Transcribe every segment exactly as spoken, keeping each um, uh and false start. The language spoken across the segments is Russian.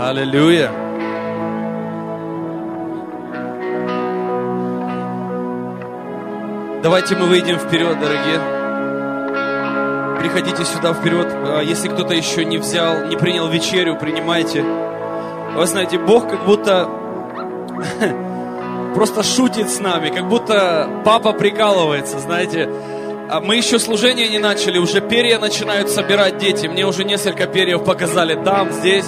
Аллилуйя. Давайте мы выйдем вперед, дорогие. Приходите сюда вперед. Если кто-то еще не взял, не принял вечерю, принимайте. Вы знаете, Бог как будто просто шутит с нами, как будто папа прикалывается, знаете. А мы еще служение не начали, уже перья начинают собирать дети. Мне уже несколько перьев показали там, здесь.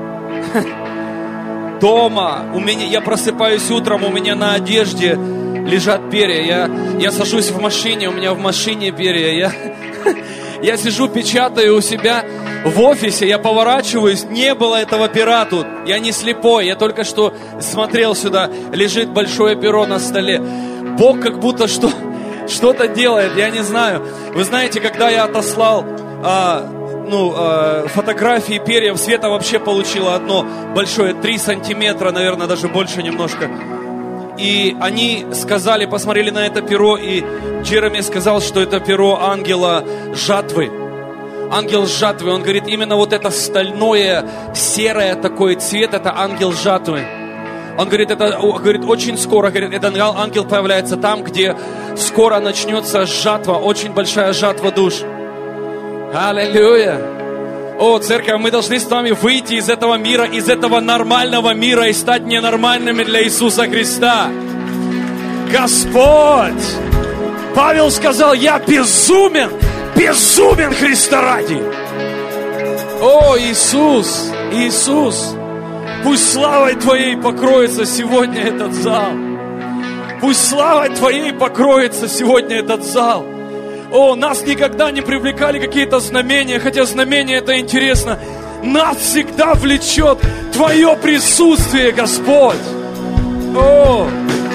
Дома. У меня, я просыпаюсь утром, у меня на одежде лежат перья. Я, я сажусь в машине, у меня в машине перья. Я, я сижу, печатаю у себя в офисе, я поворачиваюсь, не было этого пера тут. Я не слепой, я только что смотрел сюда, лежит большое перо на столе. Бог как будто что, что-то делает, я не знаю. Вы знаете, когда я отослал а, ну, а, фотографии перьев, Света вообще получила одно большое, три сантиметра, наверное, даже больше немножко. И они сказали, посмотрели на это перо, и Джереми сказал, что это перо ангела жатвы. Ангел жатвы, он говорит, именно вот это стальное, серое такой цвет, это ангел жатвы. Он говорит, это говорит, очень скоро, говорит, этот ангел появляется там, где скоро начнется жатва, очень большая жатва душ. Аллилуйя! О, церковь, мы должны с вами выйти из этого мира, из этого нормального мира и стать ненормальными для Иисуса Христа. Господь! Павел сказал, я безумен, безумен Христа ради. О, Иисус, Иисус, пусть славой Твоей покроется сегодня этот зал. Пусть славой Твоей покроется сегодня этот зал. О, нас никогда не привлекали какие-то знамения, хотя знамения это интересно. Нас всегда влечет Твое присутствие, Господь. О,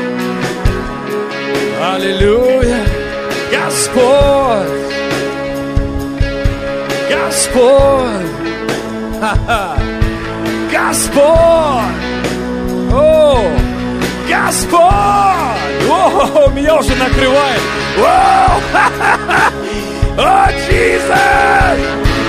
аллилуйя, Господь, Господь, ха-ха, Господь, о, Господь, о, меня уже накрывает. О, Иисус!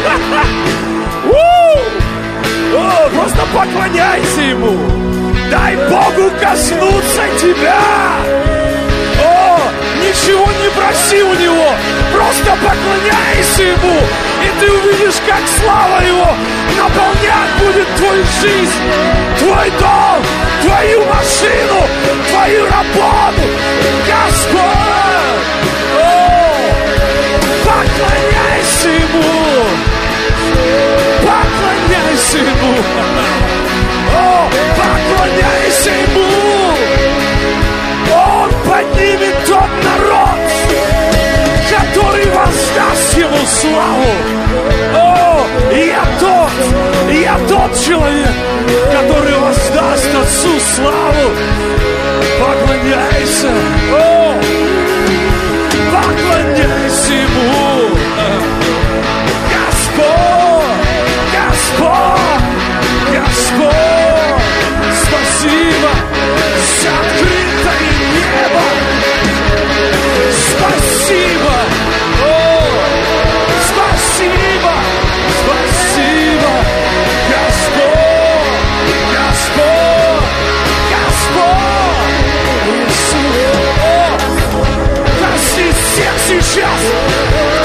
О, просто поклоняйся Ему. Дай Богу коснуться тебя. О, ничего не проси у Него. Просто поклоняйся Ему. И ты увидишь, как слава Его наполнять будет твою жизнь, твой дом, твою машину, твою работу. Господь! О, поклоняйся Ему! Поклоняйся Ему! О, поклоняйся Ему! Он поднимет тот народ, который воздаст Ему славу. О, я тот, я тот человек, который воздаст Отцу славу. Поклоняйся. О, поклоняйся Ему. Господь, Господь, Господь, спасибо за открытое небо. Спасибо. О, спасибо, спасибо. Господь, Господь, Господь. Иисус. О, прости всех сейчас.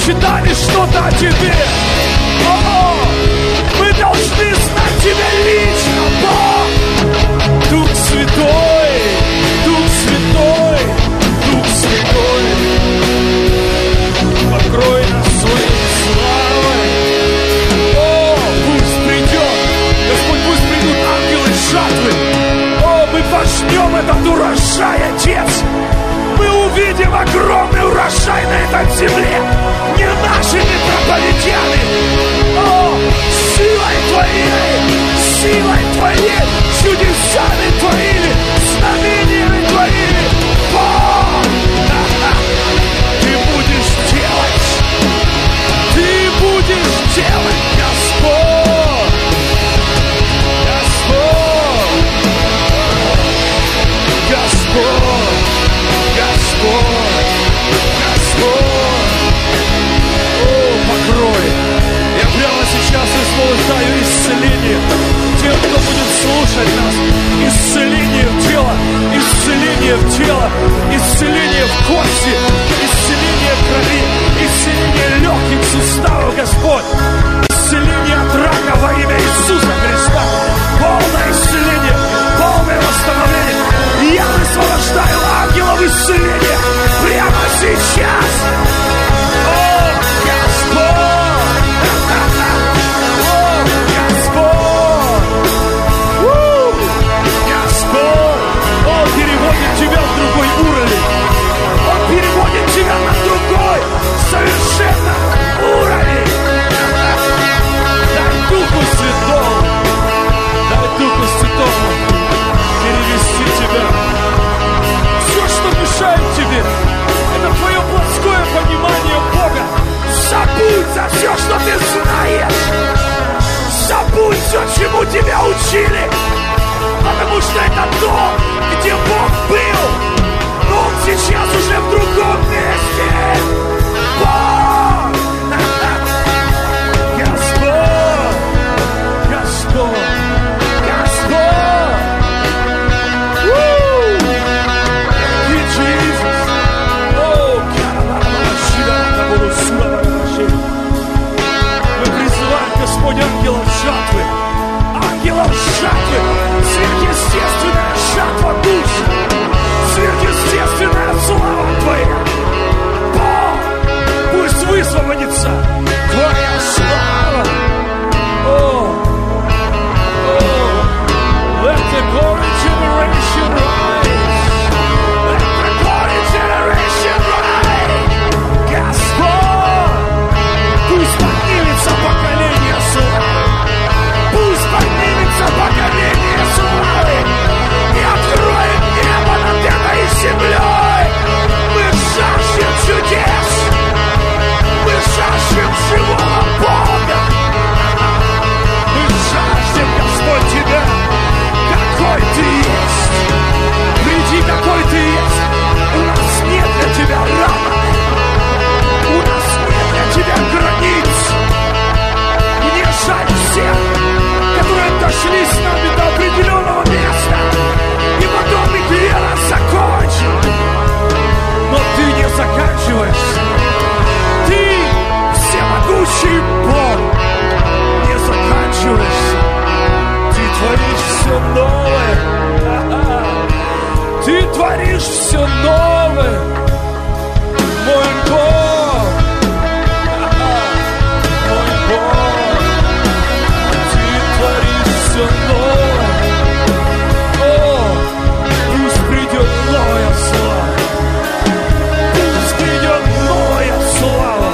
прочитали что-то о Тебе. О, мы должны знать Тебя лично, Бог. Дух Святой, Дух Святой, Дух Святой, покрой нас своей славой. О, пусть придет, Господь, пусть придут ангелы жатвы. О, мы пожнем этот урожай, Отец. Мы увидим огромный урожай на этой земле, не нашими проповедями. О, силой Твоей, силой Твоей, чудесами Твоими, знамениями Твоими. Бог, Ты будешь делать, Ты будешь делать, Господь, Господь, Господь, Господь, Господь. О, покрой. Я прямо сейчас высвобождаю исцеление тем, кто будет слушать нас. Исцеление в тело, исцеление в тело, исцеление в кости, исцеление в крови, исцеление легких суставов, Господь. Исцеление от рака во имя Иисуса Христа. Полное исцеление, полное восстановление. Я высвобождаю ангелов исцеления прямо сейчас. О, Господь! О, Господь! У, Господь! Он переводит тебя в другой уровень. Он переводит тебя на другой, совершенно уровень. Дай Духу Святому, дай Духу Святому перевести тебя. Все, что мешает тебе, это твое плотское понимание Бога. Забудь за все, что ты знаешь. Забудь все, чему тебя учили. Потому что это то, где Бог был. Но Он сейчас уже в другом месте. Бог! Господь! Господь! Господь! Woo! Thank you, Jesus! Oh, мы призываем, Господь, ангелов жатвы, ангелов жатвы, сверхъестественная жатва душ, сверхъестественная слава Твоя. Бог, пусть высвободится Твоя слава. О, о, let the glory generation rise. Let the glory generation rise. Господь, пусть поднимется поколение славы. Пусть поднимется поколение славы и откроет небо над этой землей. Мы жаждем чудес. Мы жаждем живого Бога. Мы жаждем, Господь, Тебя, какой Ты есть. Приди, какой Ты есть. У нас нет для Тебя рамок. У нас нет для Тебя границ. Мне жаль всех, которые дошли с нами до определенного места, и потом их вера закончена. Но Ты не заканчиваешься. Ты, всемогущий Бог, не заканчиваешься. Ты творишь все новое. Ты творишь все новое. Мой Бог. Мой Бог. Ты творишь все новое. О, пусть придет новая слава. Пусть придет новая слава.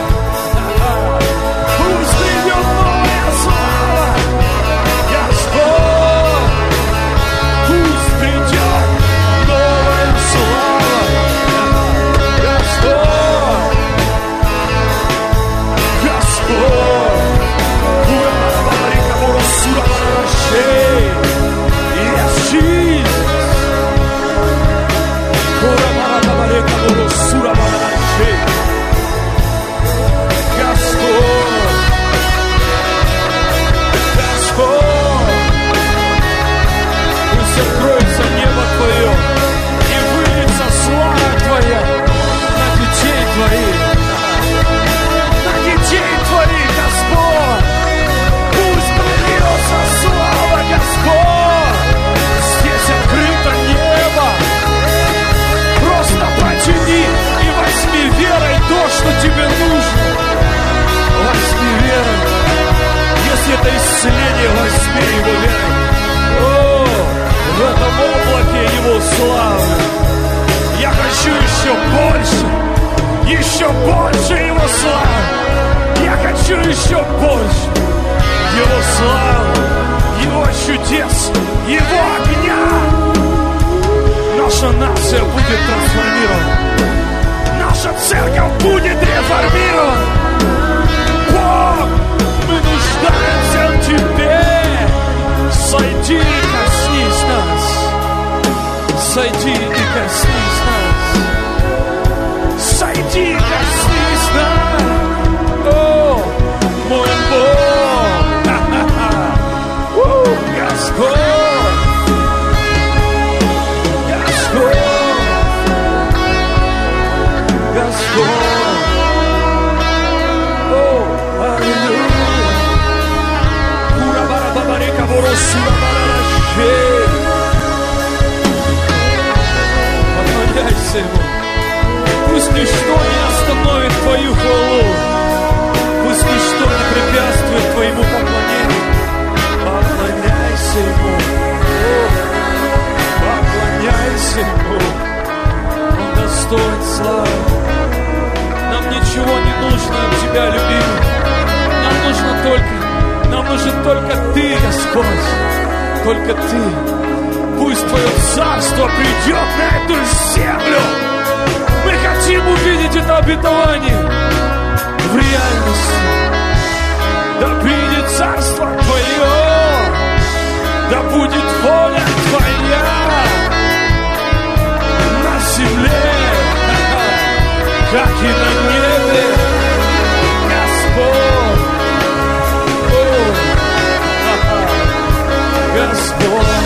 Пусть придет новая слава. Господь, пусть придет новая слава. Господь, больше Его славы. Я хочу еще больше Его славы, Его чудес, Его огня. Наша нация будет трансформирована. Наша церковь будет реформирована. Бог, мы нуждаемся в Тебе. Сойди и коснись нас. Сойди и коснись нас. Сойди и коснись нас. О, мой Бог. Господь. Господь. Господь. О, аллилуйя. Ура-бара-бабарика, воросура-бара-раши. Поклоняйся Ему. Пусть ничто не остановит Твою хвалу. Пусть ничто не препятствует Твоему поклонению. Поклоняйся Ему. О, поклоняйся Ему. Он достоин славы. Нам ничего не нужно от Тебя, любимый. Нам нужно только, нам нужен только Ты, Господь. Только Ты. Пусть Твое царство придет на эту землю. Мы хотим увидеть это обетование в реальности. Да придет царство Твое, да будет воля Твоя на земле, как и на небе, Господь. О, Господь,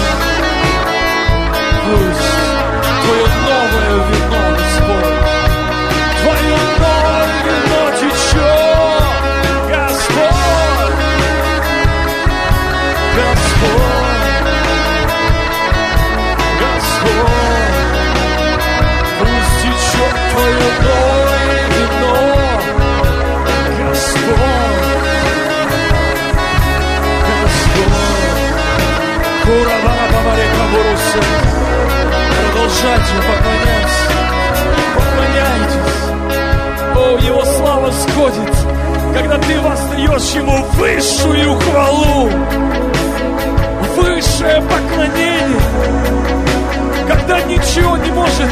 пусть Твое новое вино, Господь, Твое новое вино течет, Господь, Господь, Господь, пусть течет Твое новое вино, Господь, Господь, Кура-бара-бара-река-буруса. Продолжайте поклоняться, поклоняйтесь. О, Его слава сходит, когда ты воздаешь Ему высшую хвалу, высшее поклонение, когда ничего не может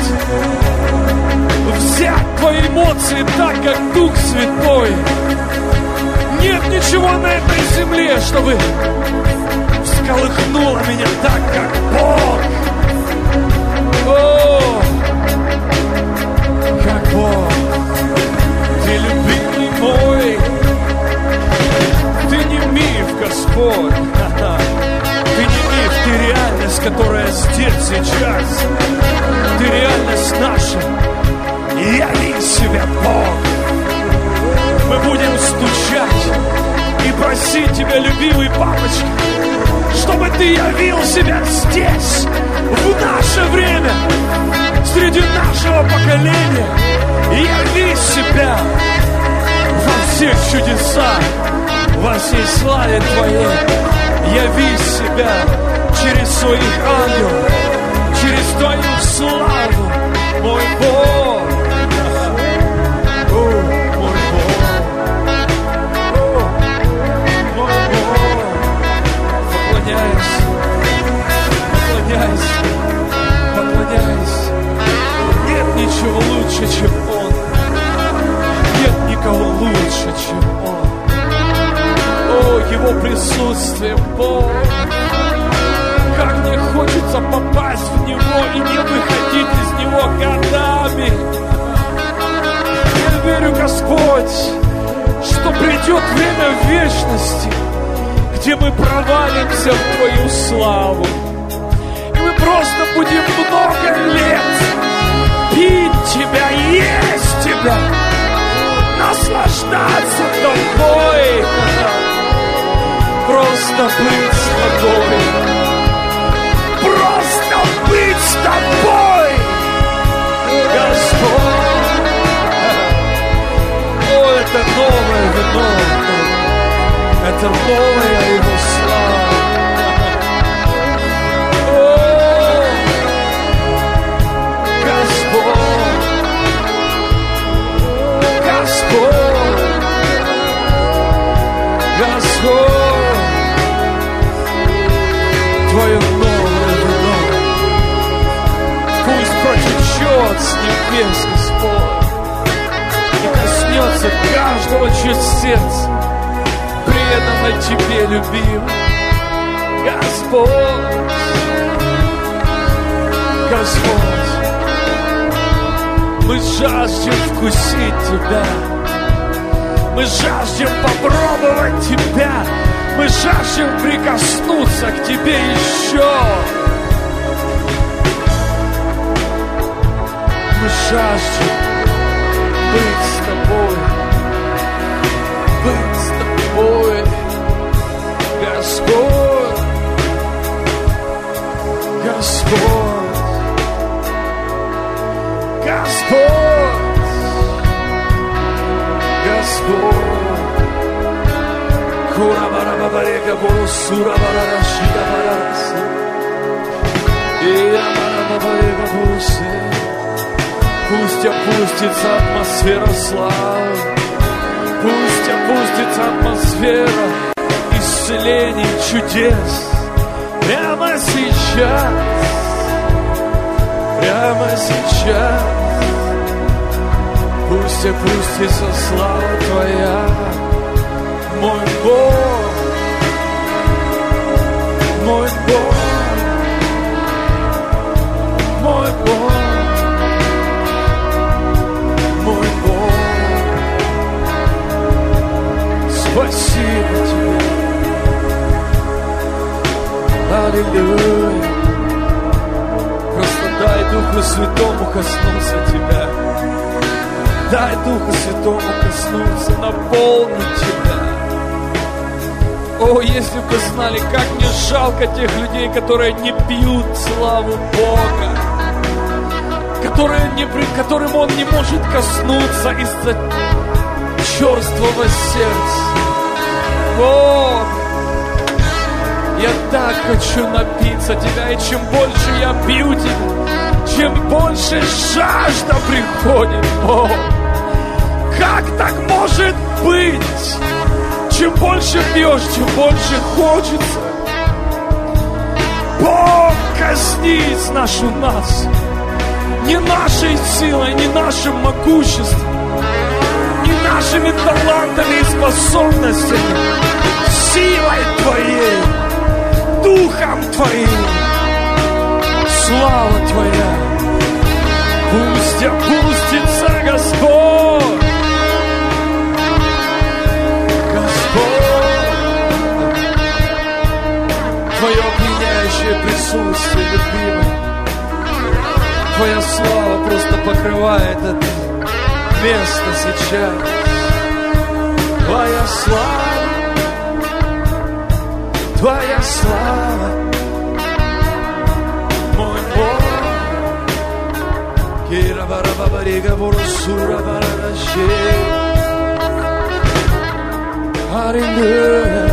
взять твои эмоции так, как Дух Святой. Нет ничего на этой земле, чтобы всколыхнуло меня так, как Бог. О, как Бог, Ты любимый мой, Ты не миф, Господь, Ты не миф, Ты реальность, которая здесь сейчас, Ты реальность наша, яви себя, Бог. Мы будем стучать и просить Тебя, любимый папочка, чтобы Ты явил себя здесь, в наше время, среди нашего поколения. Яви себя во всех чудесах, во всей славе Твоей. Яви себя через своих ангелов, через Твою славу, мой Бог. О, мой Бог. О, мой Бог. Поклоняйся. Поклоняйся, поклоняйся. Нет ничего лучше, чем Он. Нет никого лучше, чем Он. О, Его присутствие, Бог. Как мне хочется попасть в Него и не выходить из Него годами. Я верю, Господь, что придет время в вечности, где мы провалимся в Твою славу. Мы просто будем много лет пить Тебя, есть Тебя, наслаждаться Тобой, просто быть с Тобой, просто быть с Тобой, Господь. О, это новое вино, это новая Его слава. Господь, упадет с небес, Господь, и коснется каждого чуть сердца, преданно Тебе, любимый, Господь, Господь. Мы жаждем вкусить Тебя, мы жаждем попробовать Тебя, мы жаждем прикоснуться к Тебе еще. Мы жаждем быть с Тобой, быть с Тобой, Господь, Господь, Господь, Господь. Кура-бара-бара-рега, бору-сура-бара-рашида-бараси. И-я-бара-бара-рега-борусе. Пусть опустится атмосфера славы, пусть опустится атмосфера исцелений, чудес. Прямо сейчас, прямо сейчас. Пусть опустится слава Твоя, мой Бог, мой Бог, мой Бог. Спасибо Тебе, аллилуйя. Просто дай Духу Святому коснуться Тебя, дай Духу Святому коснуться, наполнить Тебя. О, если бы знали, как мне жалко тех людей, которые не пьют славу Бога, которые не, которым Он не может коснуться из-за черствого сердца. О, я так хочу напиться Тебя, и чем больше я пью Тебя, чем больше жажда приходит. О, как так может быть? Чем больше пьешь, тем больше хочется. Бог, коснись нашу нацию, не нашей силой, не нашим могуществом, не нашими талантами и способностями, силой Твоей, Духом Твоим, слава Твоя. Пусть опустится Господь, Господь, Твое пьянящее присутствие, любимый. Твоя слава просто покрывает это место сейчас. Твоя слава, Твоя слава, мой Бог. Кира-бара-бара-рига, бору-сура-бара-раши. Аллилуйя.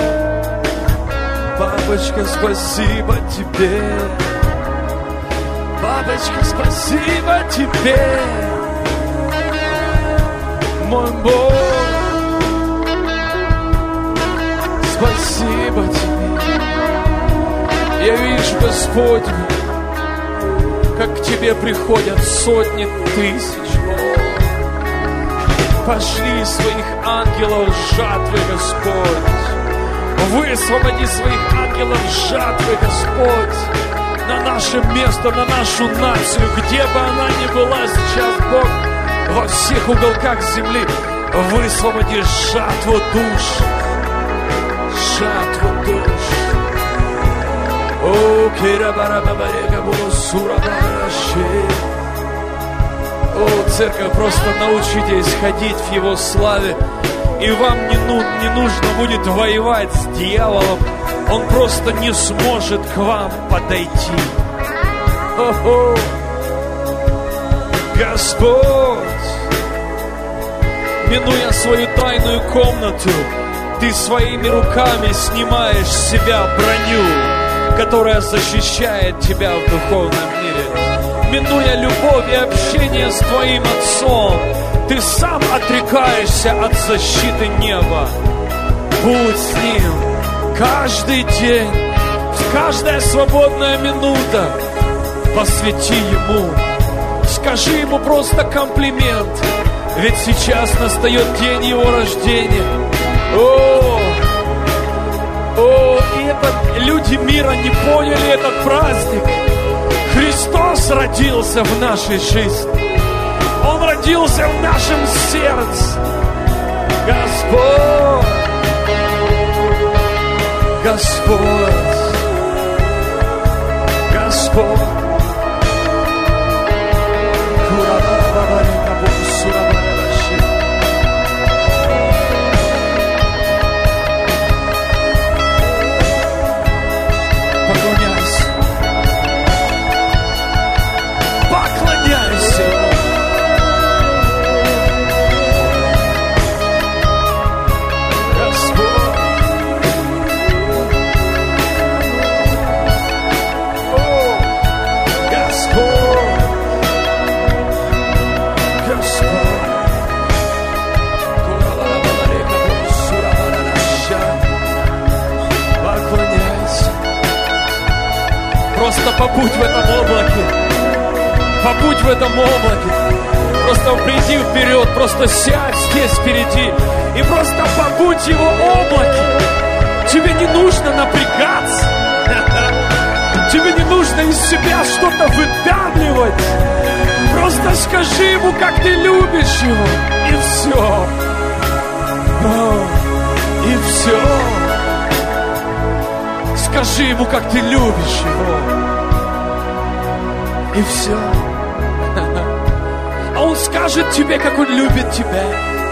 Папочка, спасибо Тебе. Папочка, спасибо Тебе, мой Бог. Спасибо Тебе. Я вижу, Господь, как к Тебе приходят сотни тысяч. Пошли своих ангелов жатвы, Господь. Высвободи своих ангелов жатвы, Господь, на наше место, на нашу нацию, где бы она ни была сейчас, Бог, во всех уголках земли. Высвободи жатву душ, жатву душ. О, кира-бара-бара-рега, бору-сура-бара-раши. О, церковь, просто научитесь ходить в Его славе, и вам не, ну, не нужно будет воевать с дьяволом. Он просто не сможет к вам подойти. О-хо. Господь, минуя свою тайную комнату, Ты своими руками снимаешь с себя броню, которая защищает тебя в духовном мире. Минуя любовь и общение с Твоим Отцом, Ты сам отрекаешься от защиты неба. Будь с Ним каждый день, каждая свободная минута. Посвяти Ему, Скажи ему просто комплимент. Ведь сейчас настает день его рождения. О, о, и это люди мира не поняли этот праздник. Христос родился в нашей жизни. Он родился в нашем сердце. Господь, Господь, Господь. Поклоняйся. Поклоняйся. Господь. О, Господь. Господь. Поклоняйся. Просто побудь в этом облаке. Побудь в этом облаке. Просто приди вперед, просто сядь здесь впереди. И просто побудь в его облаке. Тебе не нужно напрягаться. Тебе не нужно из себя что-то выдавливать. Просто скажи ему, как ты любишь его. И все. О, и все. Скажи ему, как ты любишь его. И все. А он скажет тебе, как он любит тебя.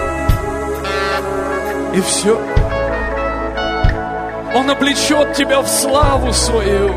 И все. Он облечет тебя в славу свою.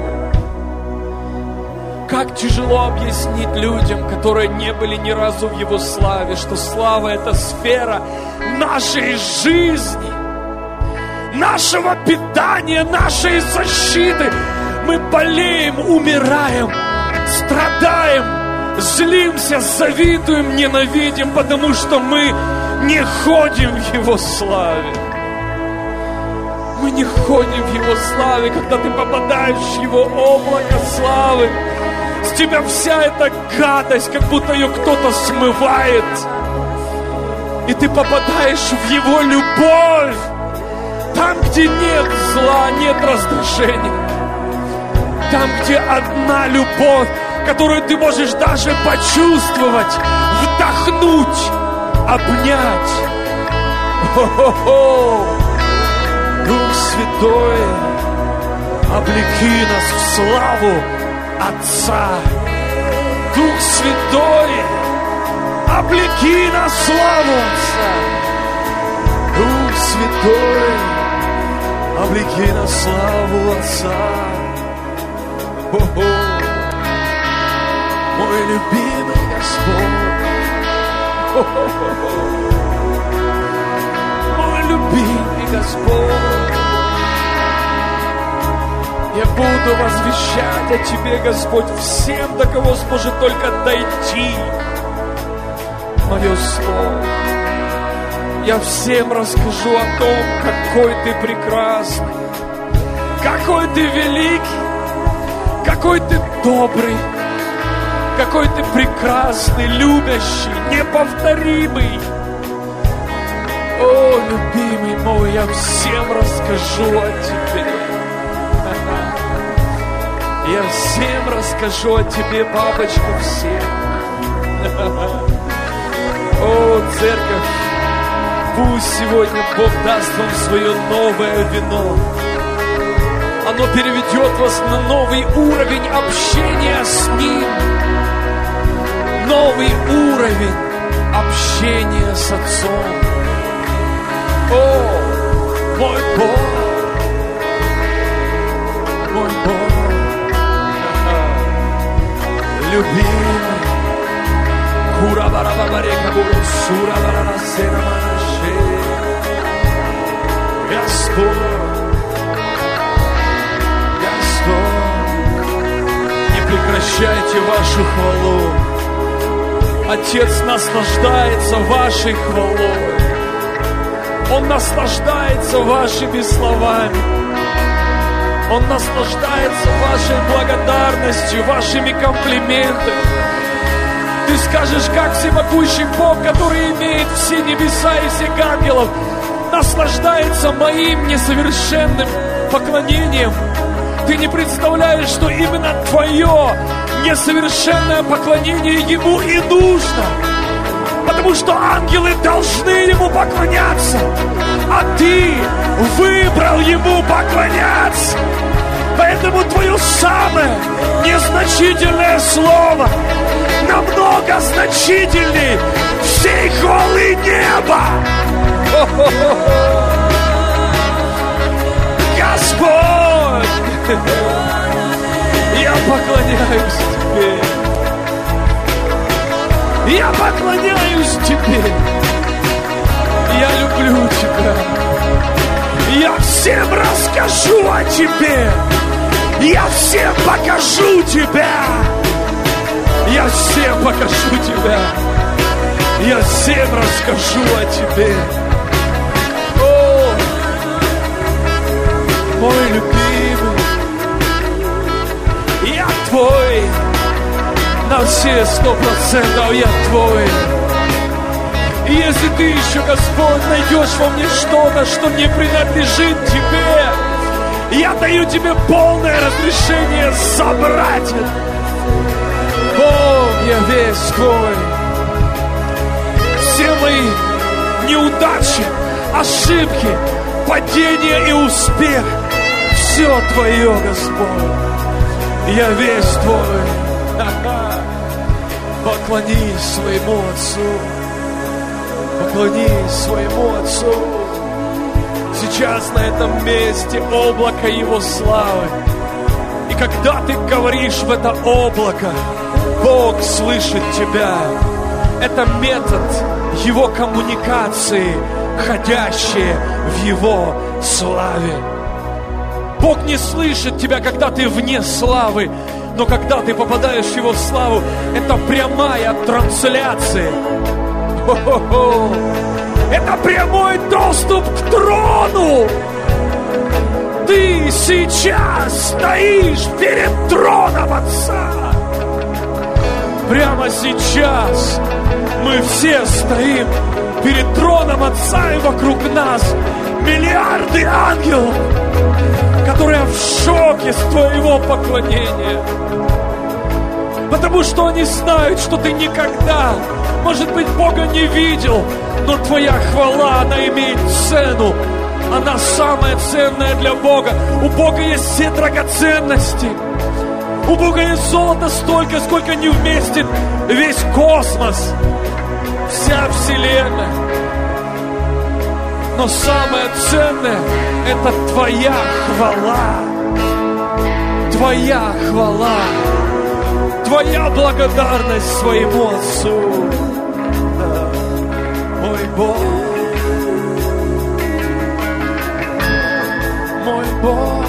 Как тяжело объяснить людям, которые не были ни разу в его славе, что слава — это сфера нашей жизни, нашего питания, нашей защиты. Мы болеем, умираем, страдаем, злимся, завидуем, ненавидим, потому что мы не ходим в его славе. Мы не ходим в его славе. Когда ты попадаешь в его облако славы, с тебя вся эта гадость, как будто ее кто-то смывает. И ты попадаешь в его любовь. Там, где нет зла, нет раздражения. Там, где одна любовь, которую ты можешь даже почувствовать, вдохнуть, обнять. Хо-хо-хо. Дух Святой, облеки нас в славу Отца. Дух Святой, облеки нас в славу Отца. Дух Святой, облеки нас в славу Отца. О-о. Мой любимый Господь. О-о-о. Мой любимый Господь. Я буду возвещать о Тебе, Господь, всем, до кого сможет только дойти мое слово. Я всем расскажу о том, какой Ты прекрасный, какой Ты великий, какой Ты добрый, какой Ты прекрасный, любящий, неповторимый. О, любимый мой, я всем расскажу о Тебе. Я всем расскажу о Тебе, папочка, всем. О, церковь, пусть сегодня Бог даст вам свое новое вино. Оно переведет вас на новый уровень общения с Ним. Новый уровень общения с Отцом. О, мой Бог, мой Бог. Любимый, кура барабарека бурусура барасена манаше. Господь, Господь, не прекращайте вашу хвалу. Отец наслаждается вашей хвалой. Он наслаждается вашими словами. Он наслаждается вашей благодарностью, вашими комплиментами. Ты Ты скажешь, как всемогущий Бог, который имеет все небеса и всех ангелов, наслаждается моим несовершенным поклонением. Ты не представляешь, что именно твое несовершенное поклонение Ему и нужно. Потому что ангелы должны Ему поклоняться, а Ты выбрал Ему поклоняться. Поэтому твое самое незначительное слово намного значительней всей хвалы неба. Господь, я поклоняюсь Тебе. Я поклоняюсь Тебе. Я люблю Тебя. Я всем расскажу о Тебе. Я всем покажу Тебя. Я всем покажу Тебя. Я всем расскажу о Тебе. О, мой любимый, я Твой. На все сто процентов я Твой. И если Ты еще, Господь, найдешь во мне что-то, что не принадлежит Тебе, я даю Тебе полное разрешение забрать это. Бог, я весь Твой. Все мои неудачи, ошибки, падения и успех, все Твое, Господь. Я весь Твой. Поклонись своему Отцу. Поклонись своему Отцу. Сейчас на этом месте облако Его славы. И когда ты говоришь в это облако, Бог слышит тебя. Это метод Его коммуникации, ходящие в Его славе. Бог не слышит тебя, когда ты вне славы, но когда ты попадаешь в Его славу, это прямая трансляция. Хо-хо-хо. Это прямой доступ к трону. Ты сейчас стоишь перед троном Отца. Прямо сейчас мы все стоим перед троном Отца, и вокруг нас миллиарды ангелов, которые в шоке с твоего поклонения. Потому что они знают, что ты никогда, может быть, Бога не видел, но твоя хвала, она имеет цену. Она самая ценная для Бога. У Бога есть все драгоценности. У Бога есть золото столько, сколько не вместит весь космос, вся вселенная. Но самое ценное — это твоя хвала. Твоя хвала. Твоя благодарность своему Отцу. Да. Мой Бог. Мой Бог.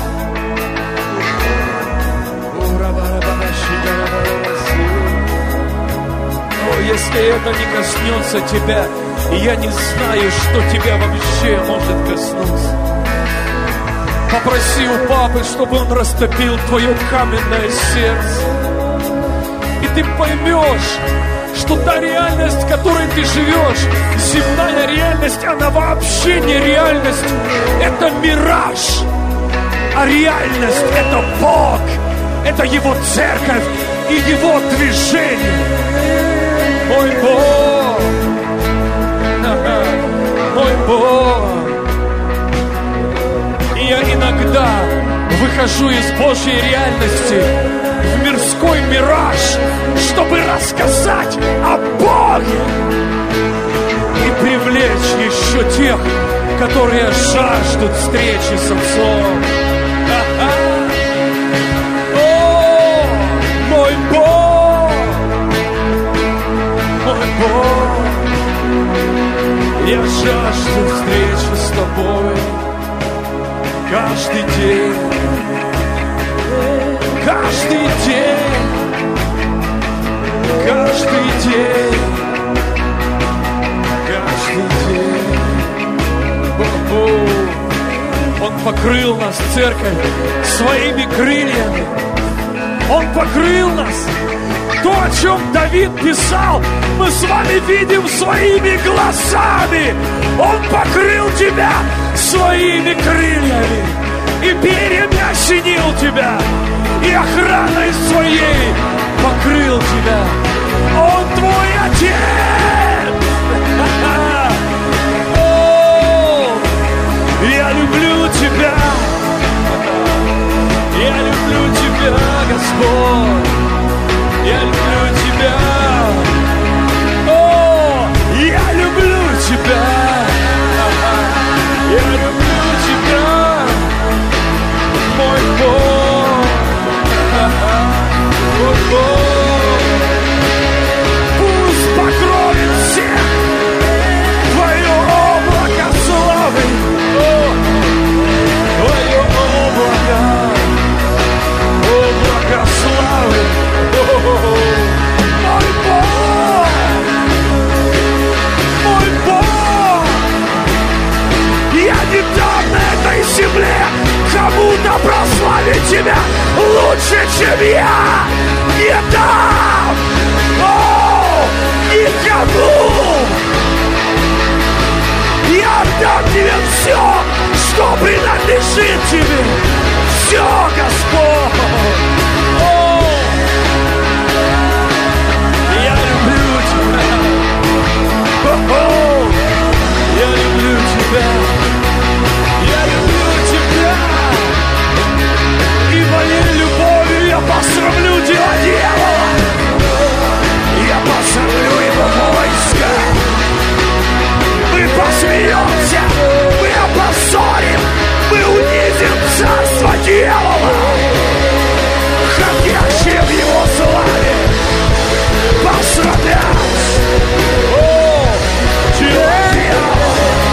Но если это не коснется тебя, и я не знаю, что тебя вообще может коснуться, попроси у Папы, чтобы Он растопил твое каменное сердце. И ты поймешь, что та реальность, в которой ты живешь, земная реальность, она вообще не реальность. Это мираж. А реальность — это Бог. Это Его церковь и Его движение. Мой Бог. Мой Бог. И я иногда выхожу из Божьей реальности в мирской мираж, чтобы рассказать о Боге и привлечь еще тех, которые жаждут встречи с Отцом. О, мой Бог, мой Бог, я жажду встречи с Тобой каждый день. Каждый день, каждый день, каждый день. О-о. Он покрыл нас, церковь, своими крыльями. Он покрыл нас. То, о чем Давид писал, мы с вами видим своими глазами. Он покрыл тебя своими крыльями, и перьями осенил тебя, и охраной своей покрыл тебя. Он твой Отец. О, я люблю тебя. Я люблю тебя, Господь. Я люблю тебя. О, я люблю тебя. Я люблю тебя, мой Бог. Мой Бог. Пусть покроет всех твое облако славы. О, твое облако. Облако славы. О-о-о. Мой Бог. Мой Бог. Я не дам на этой земле кому-то прославить тебя лучше, чем я. Не дам. О, никому. Я отдам тебе все, что принадлежит тебе. Все, Господь. О, я люблю тебя. О-о, я люблю тебя. Я люблю тебя. И моей любовью я посрамлю дела дьявола. Я посрамлю его войска. Мы посмеемся, мы опозорим, мы унизим царство дьявола, ходящие в его славе, посрамлять. О, дьявол!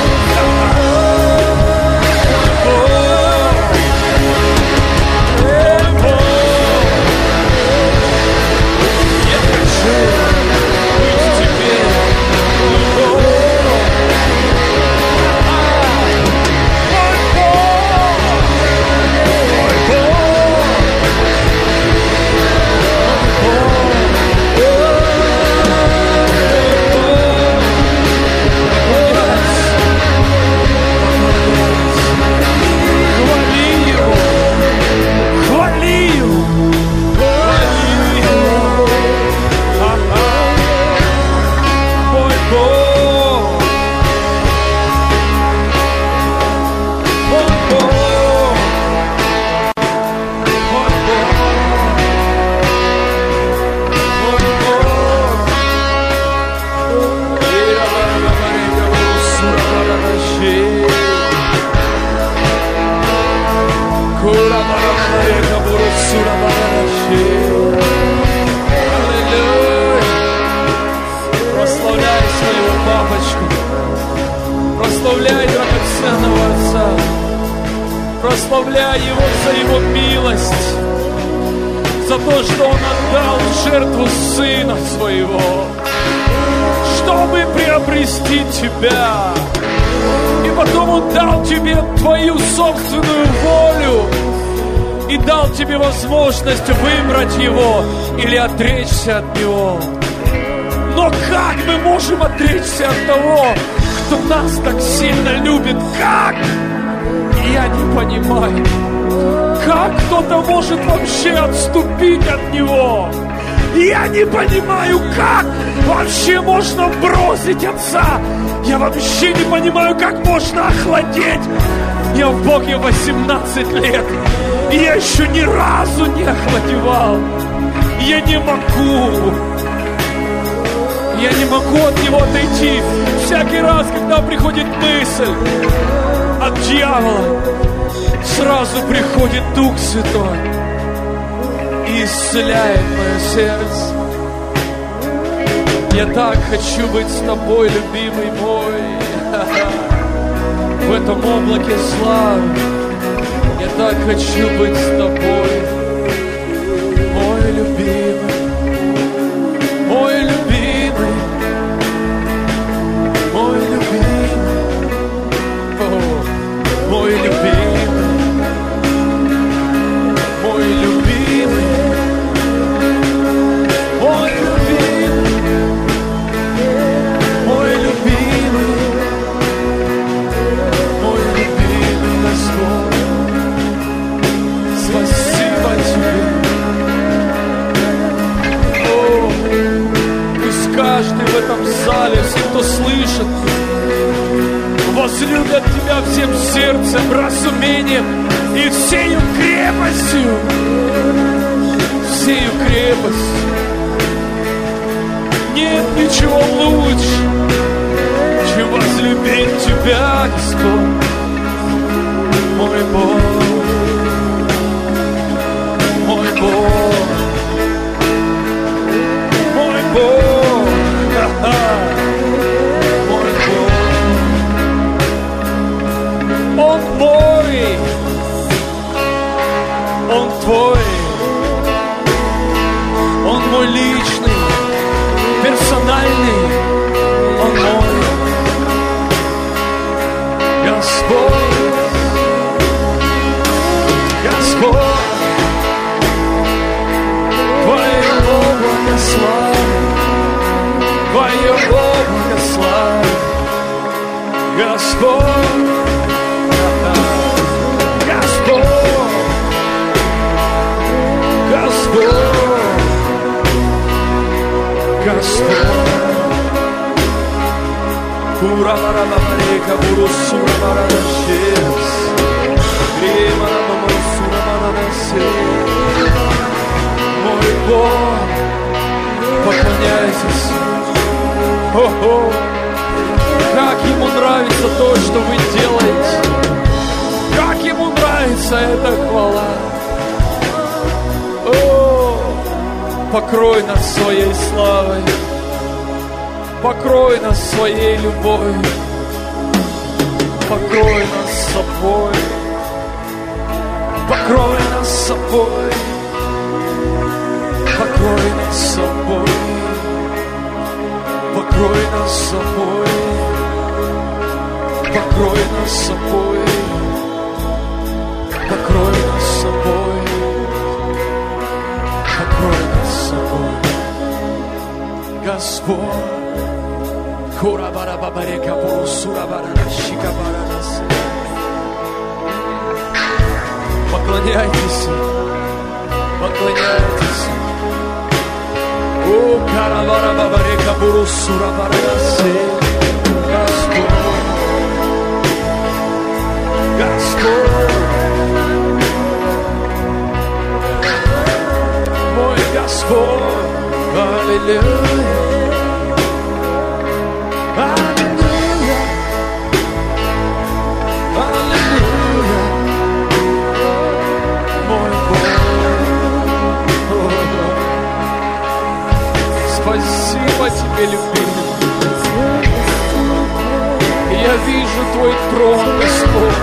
Я хочу быть тебе. Прославляй своего папочку, прославляй драгоценного Отца, прославляй Его за Его милость, за то, что Он отдал в жертву Сына Своего, чтобы приобрести тебя. И потом Он дал тебе твою собственную волю и дал тебе возможность выбрать Его или отречься от Него. Но как мы можем отречься от того, кто нас так сильно любит? Как? Я не понимаю. Как кто-то может вообще отступить от Него? Я не понимаю, как вообще можно бросить Отца. Я вообще не понимаю, как можно охладеть. Я в Боге восемнадцать лет, и я еще ни разу не охладевал. Я не могу. Я не могу от Него отойти. Всякий раз, когда приходит мысль от дьявола, сразу приходит Дух Святой и исцеляет мое сердце. Я так хочу быть с Тобой, любимый мой, в этом облаке славы. Я так хочу быть с Тобой, мой любимый, мой любимый, мой любимый, о, мой любимый, мой любимый, мой любимый. этом зале, все, кто слышит, возлюбят Тебя всем сердцем, разумением и всею крепостью, всею крепостью. Нет ничего лучше, чем возлюбить Тебя, Господь, мой Бог, мой Бог, мой Бог, мой Бог. Он мой, Он Твой, Он мой личный, персональный, Он мой Господь, Господь, Твоего благословения, Твоего благословения, Господь, Господь, Господь, Господь. Кура мара мамарека бурусура мара дашес, крема мамусура мара дашес. Мой Бог, поклоняйтесь. О-о, как Ему нравится то, что вы делаете. Как Ему нравится эта хвала. О, покрой нас своей славой. Покрой нас своей любовью. Покрой нас собой. Покрой нас собой. Покрой нас собой. Покрой нас собой. Покрой нас собой. Покрой нас собой. Покрой нас собой. Господь. Кура-бара-бабарека, бурусура-бара-шика-бара-дасы. Поклоняйтесь, поклоняйтесь. О, кара-бара-бабарека, бурусура-бара-дасы. Господь, Господь, мой Господь, аллилуйя. Спасибо Тебе, любимый. Я вижу Твой трон, Господь.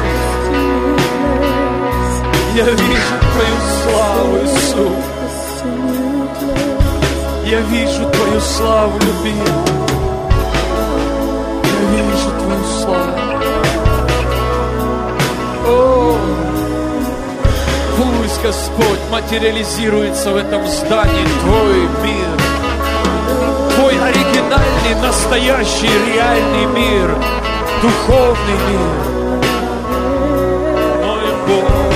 Я вижу Твою славу, Иисус. Я вижу Твою славу, любимый. Я вижу Твою славу. О, пусть Господь материализируется в этом здании Твой мир. Твой оригинальный, настоящий, реальный мир, духовный мир. Мой Бог,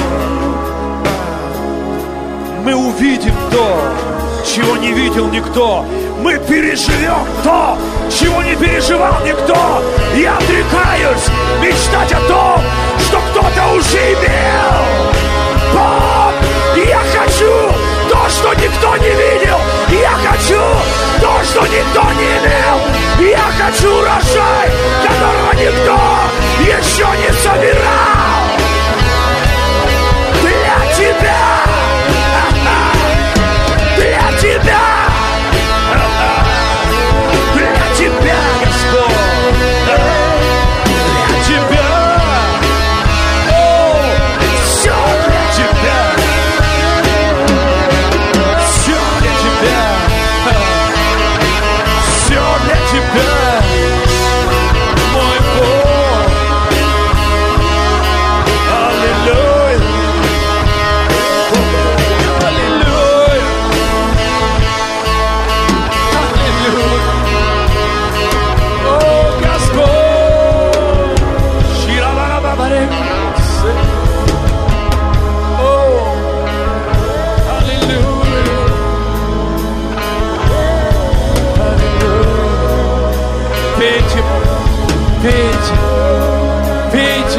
мы увидим то, чего не видел никто. Мы переживем то, чего не переживал никто. Я отрекаюсь мечтать о том, что кто-то уже имел. Бог, я хочу то, что никто не видел. Я хочу то, что никто не имел. Я хочу урожай, которого никто еще не собирал. Для тебя, для тебя, для тебя, Господь, для тебя. О, все для тебя. Все для тебя. Все для тебя, мой Бог.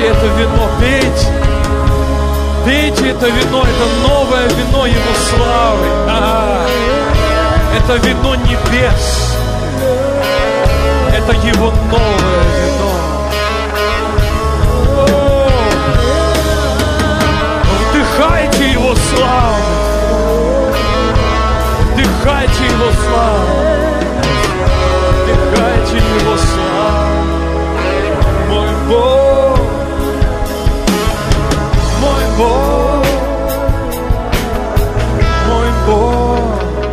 Пейте это вино, пейте. Пейте это вино, это новое вино Его славы. А-а-а. Это вино небес. Это Его новое вино. О, вдыхайте Его славу. Вдыхайте Его славу. Вдыхайте Его славу. Мой Бог. Мой Бог. Мой Бог.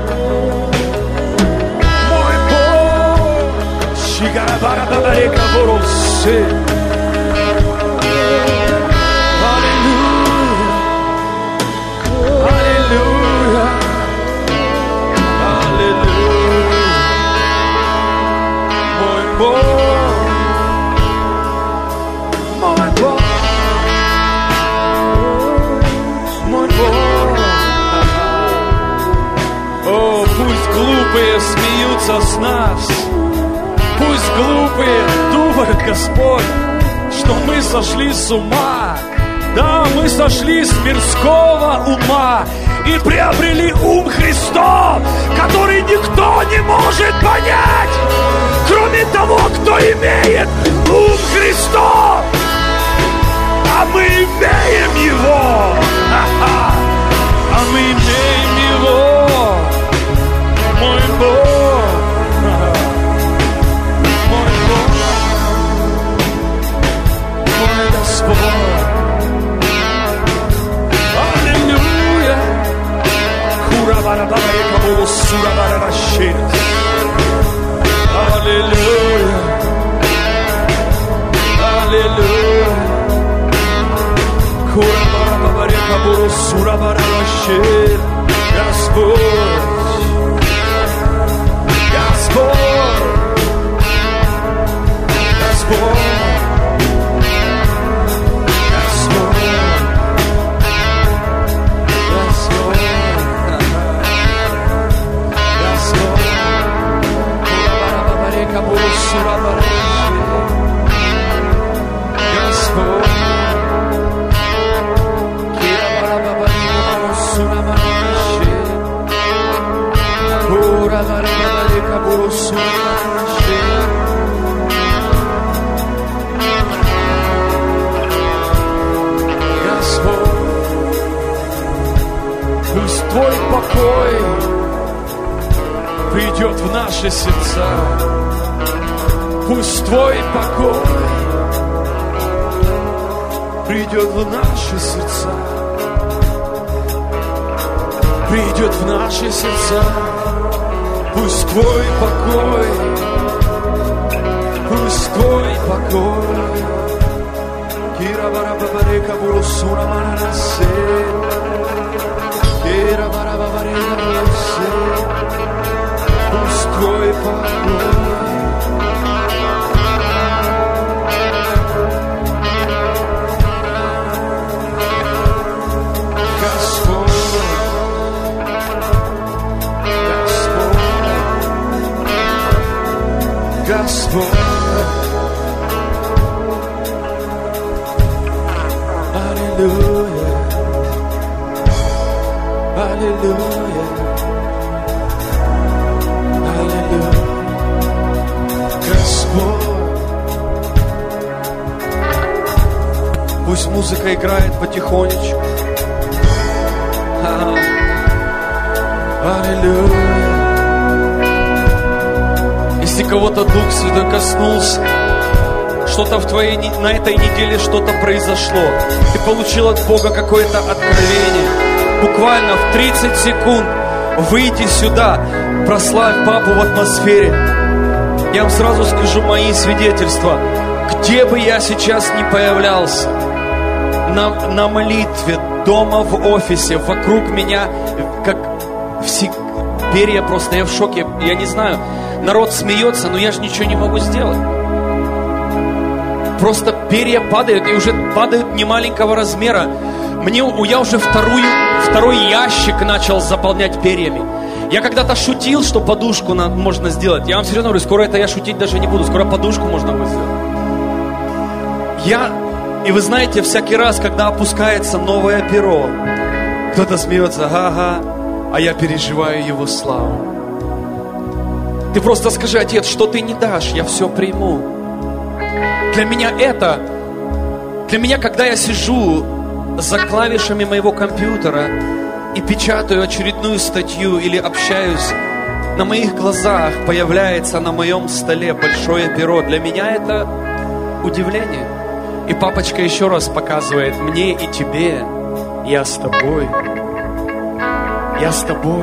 Аллилуйя, аллилуйя, мой Бог, мой Бог, мой Бог. О, пусть глупые смеются с нас. Пусть глупые думают, Господь, что мы сошли с ума. Да, мы сошли с мирского ума и приобрели ум Христов, который никто не может понять, кроме того, кто имеет ум Христов. А мы имеем Его. А-ха. А мы имеем Его. Мой Бог. Аллилуйя. Аллилуйя. Аллилуйя. Господь. Господь. Господь. Пусть Твой покой придет в наши сердца. Пусть Твой покой придет в наши сердца. Придет в наши сердца. Пусть Твой покой, пусть Твой покой. Кира барабарека бурусура манасе. Кира барабарека бурусе. Пусть Твой покой. Господь, аллилуйя, аллилуйя, аллилуйя, Господь. Пусть музыка играет потихонечку. Аллилуйя. Если кого-то Дух Святой коснулся, что-то в твоей, на этой неделе что-то произошло, ты получил от Бога какое-то откровение, буквально в тридцать секунд выйди сюда, прославь Папу в атмосфере. Я вам сразу скажу мои свидетельства. Где бы я сейчас ни появлялся, на, на молитве, дома, в офисе, вокруг меня, как все перья просто, я в шоке, я не знаю. Народ смеется, но я же ничего не могу сделать. Просто перья падают, и уже падают немаленького размера. Мне, я уже вторую, второй ящик начал заполнять перьями. Я когда-то шутил, что подушку надо, можно сделать. Я вам серьезно говорю, скоро это я шутить даже не буду. Скоро подушку можно будет сделать. Я И вы знаете, всякий раз, когда опускается новое перо, кто-то смеется, ага, а я переживаю Его славу. Ты просто скажи: Отец, что Ты не дашь, я все приму. Для меня это, для меня, когда я сижу за клавишами моего компьютера и печатаю очередную статью или общаюсь, на моих глазах появляется на моем столе большое перо. Для меня это удивление. И папочка еще раз показывает мне и тебе: я с тобой. Я с тобой.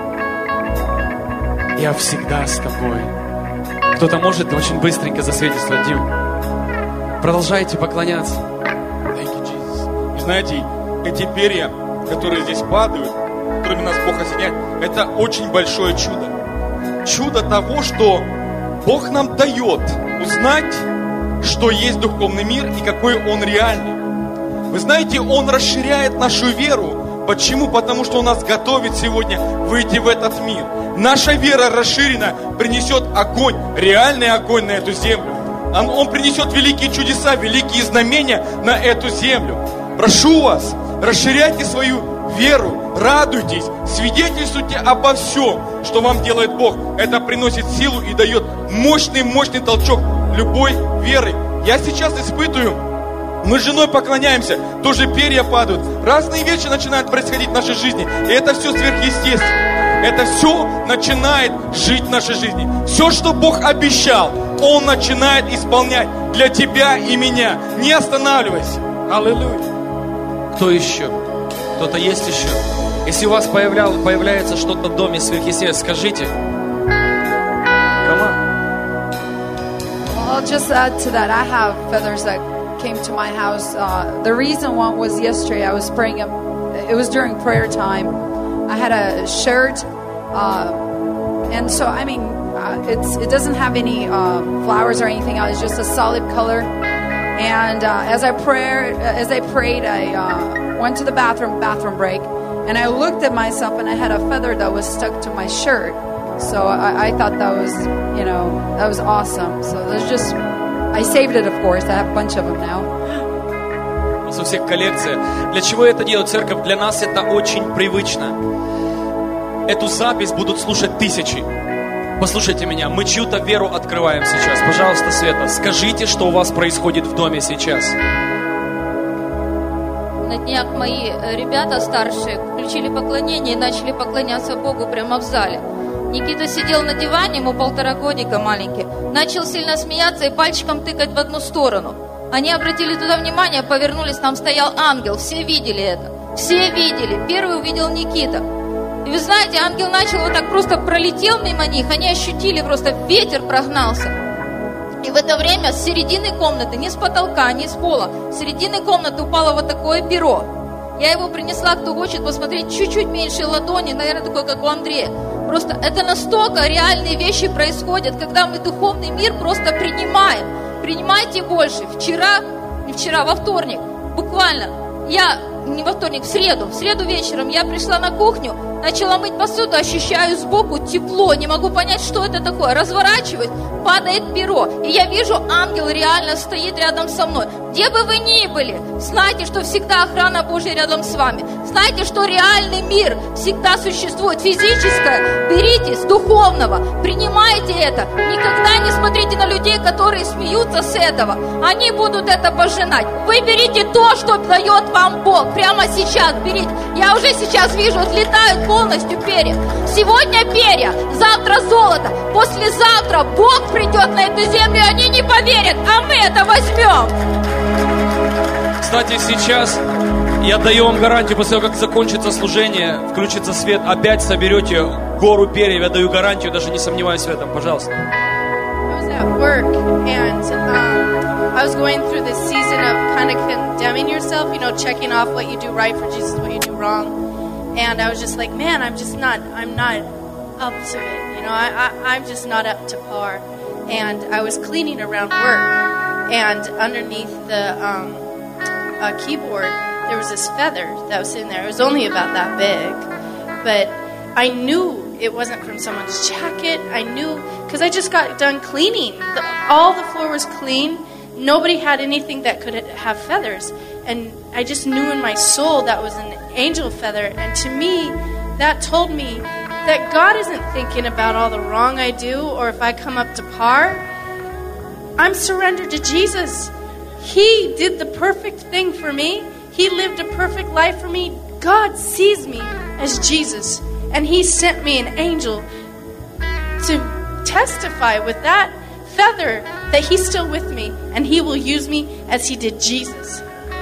Я всегда с тобой. Кто-то может очень быстренько засвидетельствовать? Дим, продолжайте поклоняться. Thank you, Jesus. И знаете, эти перья, которые здесь падают, которыми нас Бог осеняет, это очень большое чудо. Чудо того, что Бог нам дает узнать, что есть духовный мир и какой он реальный. Вы знаете, Он расширяет нашу веру. Почему? Потому что Он нас готовит сегодня выйти в этот мир. Наша вера расширена, принесет огонь, реальный огонь на эту землю. Он, он принесет великие чудеса, великие знамения на эту землю. Прошу вас, расширяйте свою веру, радуйтесь, свидетельствуйте обо всем, что вам делает Бог. Это приносит силу и дает мощный-мощный толчок любой веры. Я сейчас испытываю, мы с женой поклоняемся, тоже перья падают, разные вещи начинают происходить в нашей жизни, и это все сверхъестественно. Это все начинает жить в нашей жизни. Все, что Бог обещал, Он начинает исполнять для тебя и меня. Не останавливайся. Аллилуйя. Кто еще? Кто-то есть еще? Если у вас появлял, появляется что-то в доме сверхъестественное, скажите. Come on. Well, I'll just add to that. I have feathers that came to my house. Uh, the reason one was yesterday I was praying. It was during prayer time. I had a shirt, uh, and so I mean, uh, it's it doesn't have any uh, flowers or anything. It's just a solid color. And uh, as I pray, as I prayed, I uh, went to the bathroom, bathroom break, and I looked at myself, and I had a feather that was stuck to my shirt. So I, I thought that was, you know, that was awesome. So there's just, I saved it, of course. I have a bunch of them now. У нас у всех коллекция. Для чего это делает церковь? Для нас это очень привычно. Эту запись будут слушать тысячи. Послушайте меня, мы чью-то веру открываем сейчас. Пожалуйста, Света, скажите, что у вас происходит в доме сейчас. На днях мои ребята старшие включили поклонение и начали поклоняться Богу прямо в зале. Никита сидел на диване, ему полтора годика маленький, начал сильно смеяться и пальчиком тыкать в одну сторону. Они обратили туда внимание, повернулись, там стоял ангел, все видели это, все видели, первый увидел Никита. И вы знаете, ангел начал вот так просто пролетел мимо них, они ощутили, просто ветер прогнался. И в это время с середины комнаты, не с потолка, не с пола, с середины комнаты упало вот такое перо. Я его принесла, кто хочет посмотреть, чуть-чуть меньше ладони, наверное, такой, как у Андрея. Просто это настолько реальные вещи происходят, когда мы духовный мир просто принимаем. Принимайте больше. Вчера, не вчера, во вторник, буквально, я, не во вторник, в среду, в среду вечером я пришла на кухню, начала мыть посуду, ощущаю сбоку тепло, не могу понять, что это такое. Разворачиваюсь, падает перо, и я вижу, ангел реально стоит рядом со мной. Где бы вы ни были, знайте, что всегда охрана Божья рядом с вами. Знайте, что реальный мир всегда существует, физическое. Берите с духовного, принимайте это. Никогда не смотрите на людей, которые смеются с этого. Они будут это пожинать. Вы берите то, что дает вам Бог. Прямо сейчас берите. Я уже сейчас вижу, отлетают полностью перья. Сегодня перья, завтра золото. Послезавтра Бог придет на эту землю, и они не поверят, а мы это возьмем. Кстати, сейчас я даю вам гарантию, после того, как закончится служение, включится свет, опять соберете гору перьев. Я даю гарантию, даже не сомневаюсь в этом. Пожалуйста. I was at work, and um, I was going through this season of kind of condemning yourself, you know, checking off what you do right for Jesus, what you do wrong. And I was just like, man, I'm just not, I'm not up to it. You know, I, I, I'm just not up to par. And I was cleaning around work, and underneath the um, uh, keyboard, there was this feather that was sitting there. It was only about that big, but I knew it wasn't from someone's jacket. I knew, because I just got done cleaning. The, all the floor was clean. nobody had anything that could have feathers. And I just knew in my soul that was an angel feather. And to me, that told me that God isn't thinking about all the wrong I do or if I come up to par. I'm surrendered to Jesus. He did the perfect thing for me. He lived a perfect life for me. God sees me as Jesus. And He sent me an angel to testify with that feather that He's still with me. And He will use me as He did Jesus.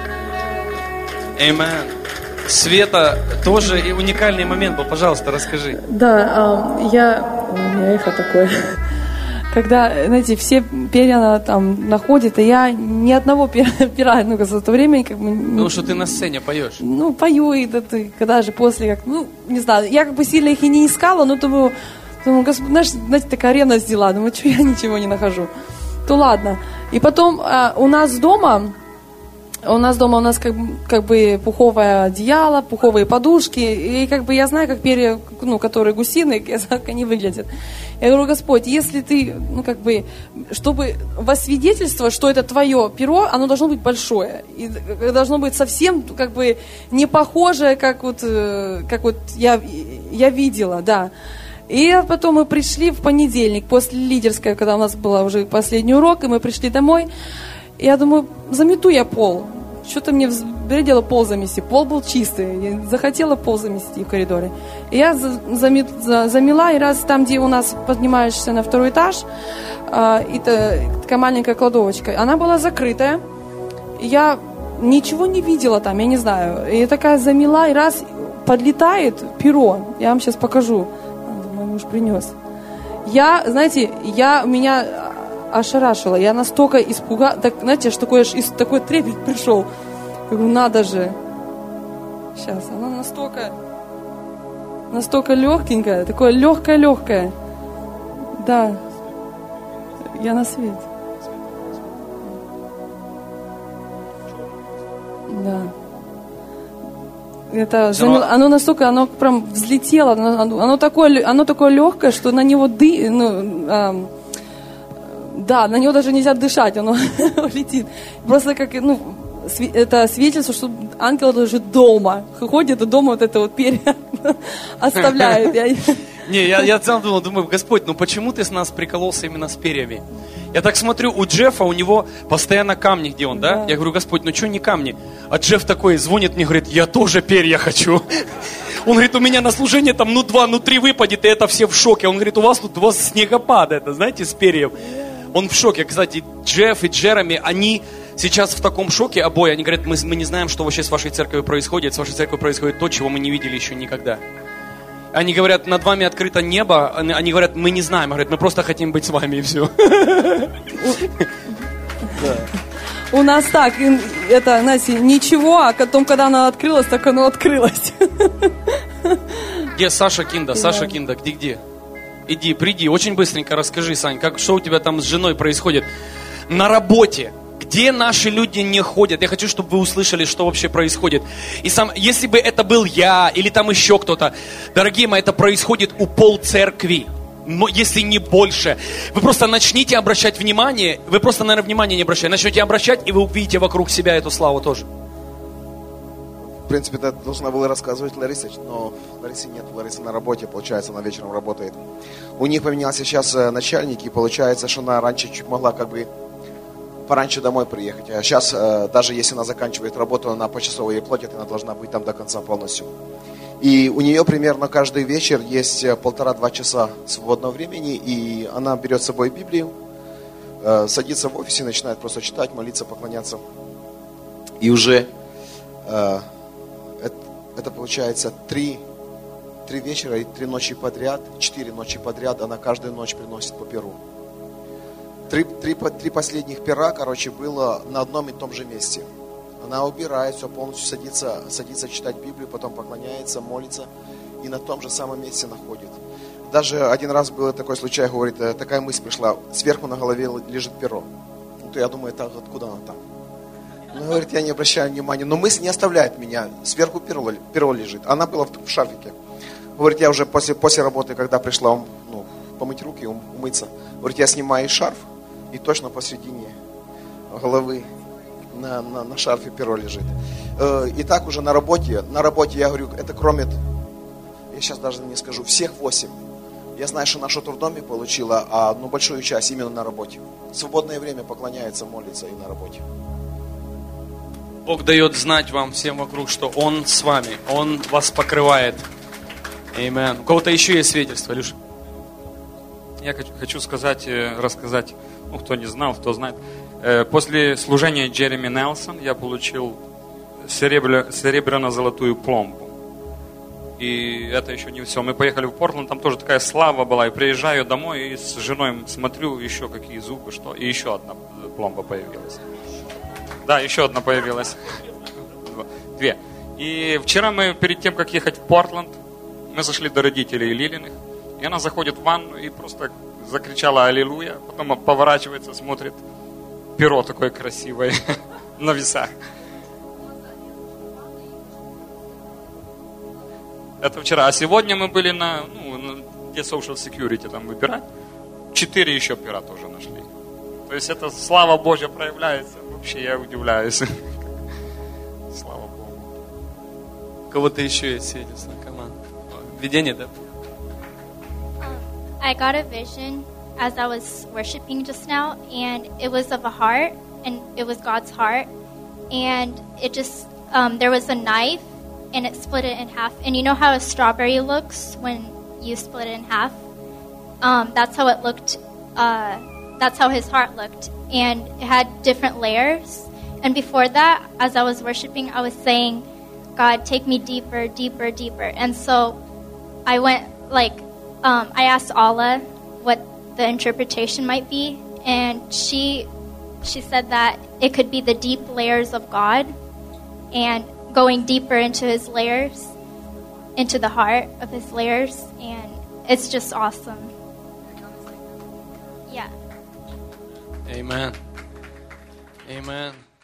Amen. Света, тоже и уникальный момент был. Пожалуйста, расскажи. Да, я... У меня эхо такое. Когда, знаете, все перья там находят, и я ни одного пера, ну, за то время как бы... Потому что ты на сцене поешь. Ну, пою, и да, ты, когда же после, как, ну, не знаю, я как бы сильно их и не искала, но думаю, думаю, Господи, знаешь, знаете, такая ревность дела, думаю, что я ничего не нахожу. То ладно. И потом а, у нас дома... У нас дома у нас как, как бы пуховое одеяло, пуховые подушки, и как бы я знаю, как перья, ну, которые гусиные, я знаю, как они выглядят. Я говорю, Господь, если ты, ну, как бы, чтобы во свидетельство, что это твое перо, оно должно быть большое, и должно быть совсем, как бы, не похожее, как вот, как вот я, я видела, да. И потом мы пришли в понедельник, после лидерской, когда у нас был уже последний урок, и мы пришли домой. Я думаю, замету я пол. Что-то мне взбредило пол замести. Пол был чистый. Я захотела пол замести в коридоре. И я замет, замела, и раз там, где у нас поднимаешься на второй этаж, это такая маленькая кладовочка, она была закрытая. Я ничего не видела там, я не знаю. И я такая замела, и раз подлетает перо. Я вам сейчас покажу. Мой муж принес. Я, знаете, я, меня... ошарашила. Я настолько испугалась. Так, знаете, аж такой, аж, такой трепет пришел. Я говорю, надо же. Сейчас, она настолько настолько легкенькая, такое легкое-легкое. Да. Я на свете. Да. Это замело, оно настолько, оно прям взлетело, оно, оно такое, оно такое легкое, что на него ды, ну, а, да, на него даже нельзя дышать, оно летит. Просто как, ну, это свидетельство, что ангел даже дома ходит, и дома вот это вот перья оставляет. Не, я, я сам думал, думаю, Господь, ну почему ты с нас прикололся именно с перьями? Я так смотрю, у Джеффа, у него постоянно камни, где он, да? да? Я говорю, Господь, ну что не камни? А Джефф такой звонит мне, говорит, я тоже перья хочу. Он говорит, у меня на служение там, ну два, ну три выпадет, и это все в шоке. Он говорит, у вас тут у вас снегопад, это, знаете, с перьев. Он в шоке. Кстати, Джефф и Джереми, они сейчас в таком шоке обои. Они говорят, мы, мы не знаем, что вообще с вашей церковью происходит. С вашей церковью происходит то, чего мы не видели еще никогда. Они говорят, над вами открыто небо. Они говорят, мы не знаем. Говорят, мы просто хотим быть с вами, и все. У нас так, это, знаете, ничего, а потом, когда оно открылось, так оно открылось. Где Саша Кинда? Саша Кинда, где-где? Иди, приди, очень быстренько расскажи, Сань, как, что у тебя там с женой происходит. На работе, где наши люди не ходят. Я хочу, чтобы вы услышали, что вообще происходит. И сам, если бы это был я или там еще кто-то, дорогие мои, это происходит у полцеркви, если не больше. Вы просто начните обращать внимание, вы просто, наверное, внимание не обращаете, начнете обращать, и вы увидите вокруг себя эту славу тоже. В принципе, это должна была рассказывать Лариса, но Ларисы нет, Лариса на работе, получается, она вечером работает. У них поменялся сейчас начальник, и получается, что она раньше чуть могла как бы пораньше домой приехать. А сейчас, даже если она заканчивает работу, она почасово ей платит, она должна быть там до конца полностью. И у нее примерно каждый вечер есть полтора-два часа свободного времени, и она берет с собой Библию, садится в офисе, начинает просто читать, молиться, поклоняться. И уже... Это получается три, три вечера и три ночи подряд, четыре ночи подряд, она каждую ночь приносит по перу. Три, три, три последних пера, короче, было на одном и том же месте. Она убирает, все полностью садится, садится читать Библию, потом поклоняется, молится и на том же самом месте находит. Даже один раз был такой случай, говорит, такая мысль пришла, сверху на голове лежит перо. Ну, то я думаю, так, откуда она там? Она говорит, я не обращаю внимания, но мысль не оставляет меня, сверху перо, перо лежит. Она была в, в шарфике. Говорит, я уже после, после работы, когда пришла ну, помыть руки, умыться, говорит, я снимаю шарф, и точно посредине головы. На, на, на шарфе перо лежит. Э, и так уже на работе, на работе я говорю, это кроме, я сейчас даже не скажу, всех восемь. Я знаю, что наша в доме получила, а ну, большую часть именно на работе. В свободное время поклоняется, молится и на работе. Бог дает знать вам всем вокруг, что Он с вами, Он вас покрывает. Аминь. У кого-то еще есть свидетельство, Илюша? Я хочу сказать, рассказать, ну, кто не знал, кто знает. После служения Джереми Нелсон я получил серебря, серебряно-золотую пломбу. И это еще не все. Мы поехали в Портленд, там тоже такая слава была. И приезжаю домой и с женой смотрю, еще какие зубы, что. И еще одна пломба появилась. Да, еще одна появилась. Две. И вчера мы, перед тем, как ехать в Портленд, мы зашли до родителей Лилиных. И она заходит в ванну и просто закричала «Аллилуйя». Потом поворачивается, смотрит. Перо такое красивое на весах. Это вчера. А сегодня мы были на, ну, где social security там выбирать. Четыре еще пера тоже нашли. То есть это слава Божья проявляется. Вообще я удивляюсь. Слава Богу. У кого-то еще есть свидетельство, команда. Видение, да? I got a vision as I was worshiping just now, and it was of a heart, and it was God's heart, and it just, um, there was a knife, and it split it in half, and you know how a strawberry looks when you split it in half? Um, that's how it looked, uh, that's how his heart looked, and it had different layers, and before that, as I was worshiping, I was saying, God, take me deeper, deeper, deeper, and so I went, like, um, I asked Allah what the interpretation might be, and she she said that it could be the deep layers of God and going deeper into his layers, into the heart of his layers, and it's just awesome. Yeah. Amen. Amen.